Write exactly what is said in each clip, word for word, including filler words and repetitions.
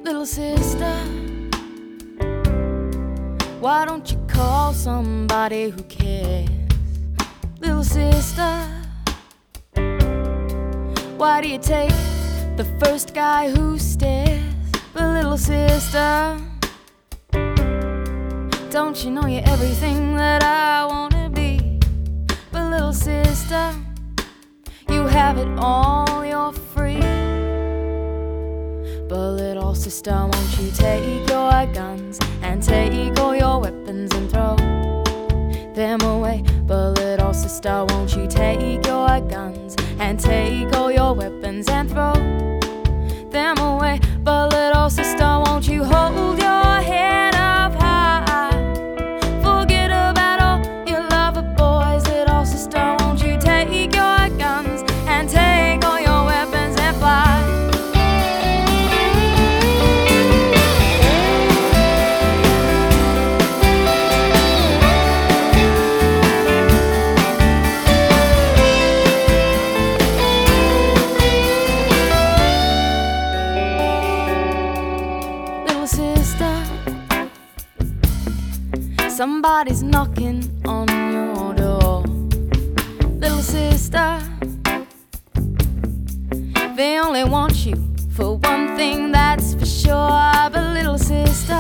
Little sister, why don't you call somebody who cares? Little sister, why do you take the first guy who stares? But little sister, don't you know you're everything that I wanna be? But little sister, you have it all, you're free. But little sister, won't you take your guns and take all your weapons and throw them away? But little sister, won't you take your guns and take all your weapons and throw them away? But little sister, won't you hold your head up high? Forget about all your lover boys. Little sister, won't you take your guns and take all your weapons and fly? Somebody's knocking on your door. Little sister, they only want you for one thing, that's for sure. But little sister,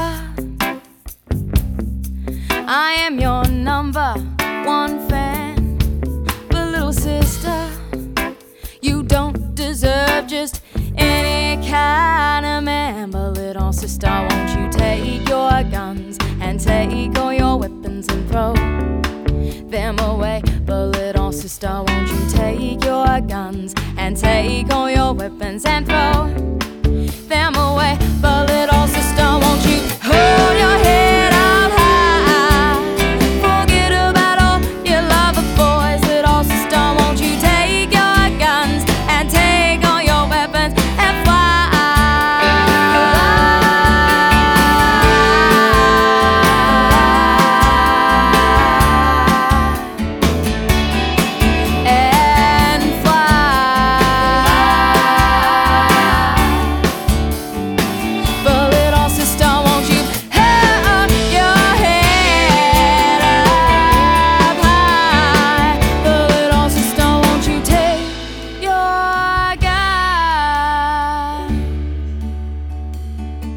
I am your number one fan. But little sister, you don't deserve just any kind of man. But little sister, won't you take your guns and take all your weapons and throw them away? But little sister, won't you take your guns and take all your weapons and throw them away? But little sister, won't you hold your head up high? Forget about all your lover boys. Little sister, won't you take your guns and take all your weapons and fly?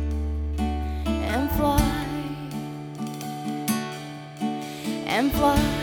And fly.